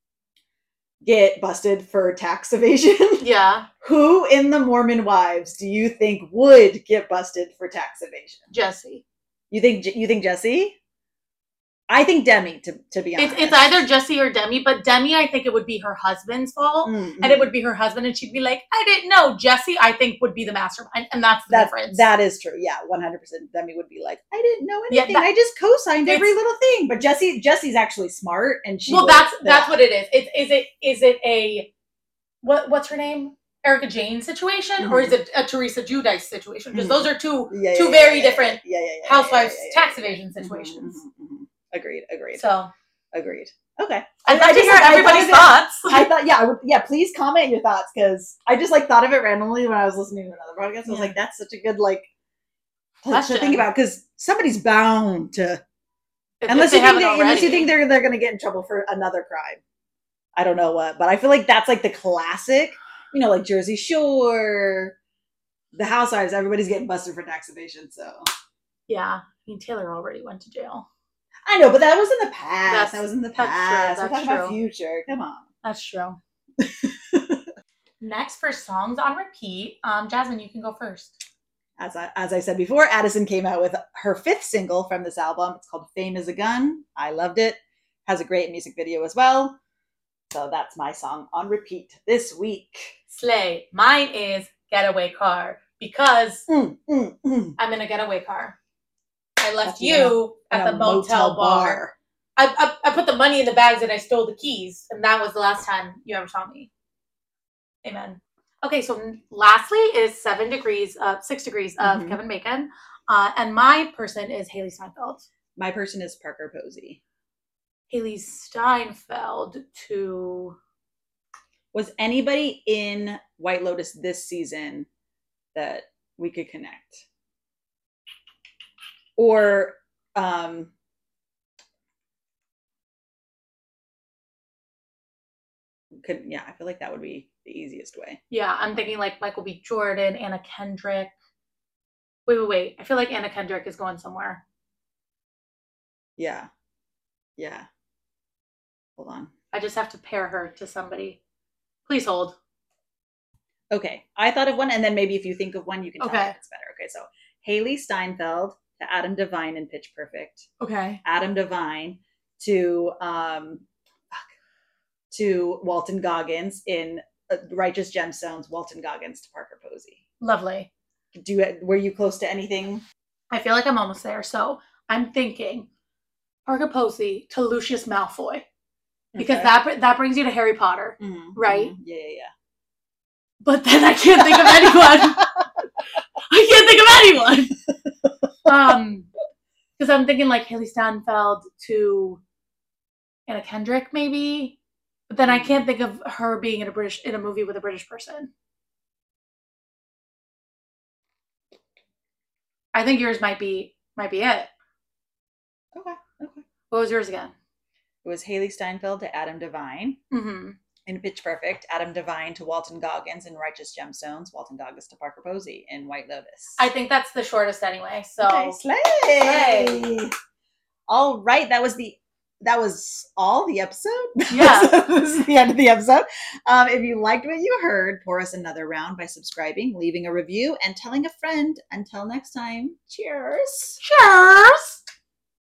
get busted for tax evasion? Yeah. Who in the Mormon Wives do you think would get busted for tax evasion? Jesse. You think you think Jesse? I think Demi, to, to be honest. It's, it's either Jesse or Demi, but Demi, I think it would be her husband's fault. Mm-hmm. And it would be her husband, and she'd be like, I didn't know. Jesse, I think, would be the mastermind. And that's the that, difference. That is true. Yeah, one hundred percent. Demi would be like, I didn't know anything. Yeah, that, I just co-signed every little thing. But Jesse, Jesse's actually smart. and she. Well, that's that's what it is. It's, is, it, is it a, what? what's her name? Erica Jane situation, Mhm. or is it a Teresa Giudice situation? Because Mhm. those are two Yeah, two yeah, very yeah, different yeah, yeah, yeah, yeah, housewives yeah, yeah, yeah, tax yeah. evasion Mhm, situations. mhm, mhm. Agreed, agreed. So agreed. Okay. I'd I, love I to just hear like, I everybody's thought of thoughts. it, I thought, yeah, I would, yeah. Please comment your thoughts because I just like thought of it randomly when I was listening to another podcast. I was Yeah. like, that's such a good like to, to Question. think about because somebody's bound to If- unless if you they think haven't they, unless you already. think they're they're gonna get in trouble for another crime. I don't know what, but I feel like that's like the classic, you know, like Jersey Shore, The Housewives. Everybody's getting busted for tax evasion. So Yeah, I mean Taylor already went to jail. I know, but that was in the past. That's- that was in the that's true, past. We're that's talking about true. future. Come on. That's true. Next for songs on repeat, um, Jasmine, you can go first. As I, as I said before, Addison came out with her fifth single from this album. It's called Fame is a Gun. I loved it. Has a great music video as well. So that's my song on repeat this week. Slay. Mine is Getaway Car because Mm, mm, mm. I'm in a getaway car. I left That's you in at a the motel, bar. I, I I put the money in the bags and I stole the keys, and that was the last time you ever saw me. Amen. Okay, so lastly is seven degrees, uh, six degrees of Mhm. Kevin Bacon, uh, and my person is Haley Steinfeld. My person is Parker Posey. Haley Steinfeld to Was anybody in White Lotus this season that we could connect? Or um could yeah, I feel like that would be the easiest way. yeah, I'm thinking like Michael B. Jordan, Anna Kendrick. Wait, wait, wait. I feel like Anna Kendrick is going somewhere. Yeah. Yeah. Hold on. I just have to pair her to somebody. Please hold. Okay. I thought of one, and then maybe if you think of one, you can tell me Okay. if it's better. Okay, so Haley Steinfeld to Adam Devine in Pitch Perfect. Okay. Adam Devine to um fuck, to Walton Goggins in uh, Righteous Gemstones, Walton Goggins to Parker Posey. Lovely. Do you, were you close to anything? I feel like I'm almost there. So I'm thinking Parker Posey to Lucius Malfoy. Because Okay. that that brings you to Harry Potter. Mhm, right? mhm. Yeah, yeah, yeah. But then I can't think of anyone. I can't think of anyone. Um, because I'm thinking like Haley Steinfeld to Anna Kendrick, maybe. But then I can't think of her being in a British in a movie with a British person. I think yours might be might be it. Okay, okay. What was yours again? It was Haley Steinfeld to Adam Devine Mm-hmm. in Pitch Perfect. Adam Devine to Walton Goggins in Righteous Gemstones. Walton Goggins to Parker Posey in White Lotus. I think that's the shortest anyway. So okay, slay. slay. All right, that was the that was all the episode. Yeah. This is the end of the episode. Um, if you liked what you heard, pour us another round by subscribing, leaving a review, and telling a friend. Until next time, cheers. Cheers.